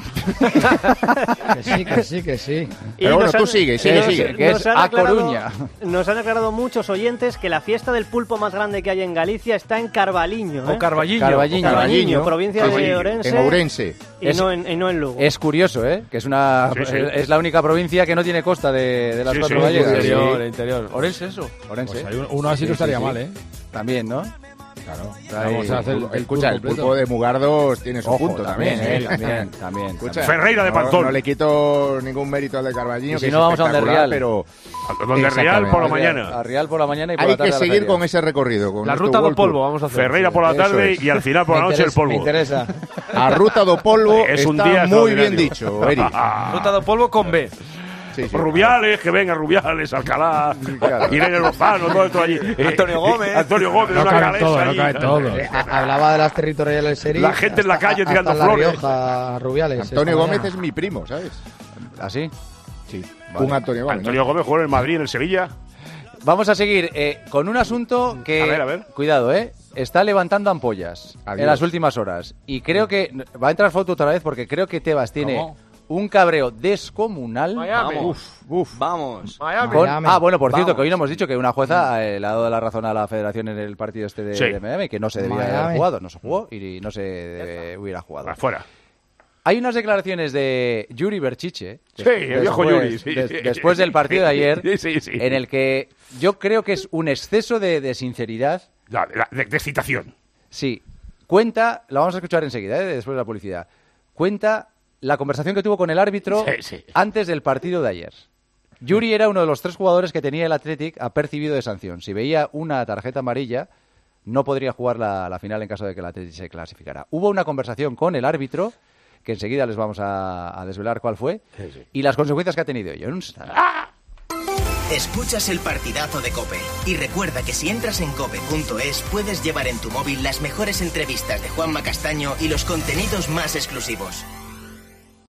Speaker 11: Que sí, que sí, que sí.
Speaker 17: Y
Speaker 10: Pero bueno,
Speaker 17: nos
Speaker 10: tú
Speaker 17: han-
Speaker 10: sigue, sigue,
Speaker 17: nos-
Speaker 10: sigue.
Speaker 4: que
Speaker 17: nos
Speaker 4: es
Speaker 17: han
Speaker 4: A
Speaker 17: aclarado-
Speaker 4: Coruña.
Speaker 17: Nos han aclarado muchos oyentes que la fiesta del pulpo más grande que hay en Galicia está en Carballiño. ¿eh?
Speaker 7: O Carballiño.
Speaker 4: Carballiño.
Speaker 17: Carballiño, provincia de
Speaker 6: Carballiño.
Speaker 17: Orense.
Speaker 10: En Ourense.
Speaker 17: Y,
Speaker 4: Es-
Speaker 17: no en, y no en Lugo.
Speaker 4: Es curioso, ¿eh? Que es una
Speaker 6: Sí, sí.
Speaker 4: es la única provincia que no tiene costa de, de las
Speaker 6: Sí,
Speaker 4: cuatro
Speaker 6: sí,
Speaker 4: gallegas.
Speaker 7: Interior,
Speaker 4: Sí.
Speaker 7: interior. ¿Orense eso?
Speaker 4: Orense.
Speaker 2: Pues hay un- uno así
Speaker 4: Sí,
Speaker 2: no estaría
Speaker 4: sí, sí.
Speaker 2: mal, ¿eh?
Speaker 4: También, ¿no?
Speaker 10: Claro.
Speaker 2: Vamos a hacer el
Speaker 10: Escucha,
Speaker 2: tour
Speaker 10: el
Speaker 2: completo.
Speaker 10: pulpo de Mugardos tiene su
Speaker 4: Ojo,
Speaker 10: punto
Speaker 4: también,
Speaker 10: también,
Speaker 4: eh,
Speaker 10: ¿eh?
Speaker 4: también, también,
Speaker 10: Escucha,
Speaker 6: Ferreira de
Speaker 10: no-
Speaker 6: Pantón.
Speaker 10: No, le quito ningún mérito al de Carballiño,
Speaker 4: Y si
Speaker 10: que
Speaker 4: no,
Speaker 10: es
Speaker 4: vamos a donde
Speaker 10: espectacular,
Speaker 4: Real.
Speaker 10: pero
Speaker 6: Donde Real por la
Speaker 10: Exactamente.
Speaker 6: mañana.
Speaker 4: A Real por la mañana y por
Speaker 10: hay
Speaker 4: la tarde
Speaker 10: que
Speaker 4: a la
Speaker 10: seguir
Speaker 4: feria.
Speaker 10: con ese recorrido. Con
Speaker 7: La
Speaker 10: nuestro
Speaker 7: ruta do
Speaker 10: World Tour.
Speaker 7: polvo, vamos a hacer.
Speaker 6: Ferreira por la
Speaker 10: Eso
Speaker 6: tarde
Speaker 10: es.
Speaker 6: y al final por la
Speaker 11: Me
Speaker 6: noche el
Speaker 11: interesa, me
Speaker 6: polvo.
Speaker 11: interesa.
Speaker 10: A Ruta do Polvo
Speaker 6: Es un
Speaker 10: está
Speaker 6: día
Speaker 10: muy bien
Speaker 6: extraordinario.
Speaker 10: dicho, Eri.
Speaker 7: Ruta do polvo con B.
Speaker 10: Sí, sí.
Speaker 6: Rubiales, que venga Rubiales, Alcalá,
Speaker 10: claro.
Speaker 6: Irene Lozano, todo esto allí. Eh,
Speaker 7: Antonio Gómez.
Speaker 6: Antonio Gómez,
Speaker 2: No
Speaker 6: una
Speaker 2: caben
Speaker 6: calesa
Speaker 2: todos, no
Speaker 6: allí.
Speaker 2: caben todos.
Speaker 11: Eh, a- Hablaba de las territoriales series.
Speaker 6: La gente en la calle tirando
Speaker 11: hasta
Speaker 6: flores.
Speaker 11: La Rioja, Rubiales.
Speaker 10: Antonio
Speaker 11: esta
Speaker 10: Gómez
Speaker 11: mañana.
Speaker 10: es mi primo, ¿sabes?
Speaker 4: ¿Así?
Speaker 10: Sí.
Speaker 4: Vale.
Speaker 10: Un Antonio Gómez.
Speaker 6: Antonio Gómez jugó en el Madrid, en el Sevilla.
Speaker 4: Vamos a seguir eh, con un asunto que...
Speaker 6: A ver, a ver.
Speaker 4: Cuidado, ¿eh? Está levantando ampollas
Speaker 10: Adiós.
Speaker 4: en las últimas horas. Y creo que... Va a entrar foto otra vez porque creo que Tebas tiene
Speaker 2: ¿Cómo?
Speaker 4: un cabreo descomunal.
Speaker 7: Miami.
Speaker 15: Vamos.
Speaker 4: Uf.
Speaker 15: Vamos.
Speaker 7: Miami.
Speaker 4: Con-
Speaker 11: Miami.
Speaker 4: ah, bueno, por cierto,
Speaker 15: Vamos.
Speaker 4: que hoy no hemos dicho que una jueza eh, le ha dado la razón a la federación en el partido este de,
Speaker 6: Sí.
Speaker 4: de Miami, que no se debía haber
Speaker 11: Miami.
Speaker 4: jugado. No se jugó y no se debe- hubiera jugado.
Speaker 6: Afuera.
Speaker 4: Hay unas declaraciones de Yuri Berchiche.
Speaker 6: Sí,
Speaker 4: des-
Speaker 6: el viejo
Speaker 4: después-
Speaker 6: Yuri, sí.
Speaker 4: des- después del partido de ayer,
Speaker 6: Sí, sí, sí.
Speaker 4: en el que yo creo que es un exceso de, de sinceridad.
Speaker 6: La- la- de, de excitación.
Speaker 4: Sí. Cuenta, la vamos a escuchar enseguida, ¿eh? Después de la publicidad. Cuenta la conversación que tuvo con el árbitro
Speaker 6: Sí, sí.
Speaker 4: antes del partido de ayer. Yuri era uno de los tres jugadores que tenía el Athletic apercibido de sanción. Si veía una tarjeta amarilla, no podría jugar la, la final en caso de que el Athletic se clasificara. Hubo una conversación con el árbitro, que enseguida les vamos a, a desvelar cuál fue,
Speaker 6: Sí, sí.
Speaker 4: y las consecuencias que ha tenido ello. En un instante.
Speaker 18: Escuchas el partidazo de COPE y recuerda que si entras en cope punto es puedes llevar en tu móvil las mejores entrevistas de Juanma Castaño y los contenidos más exclusivos.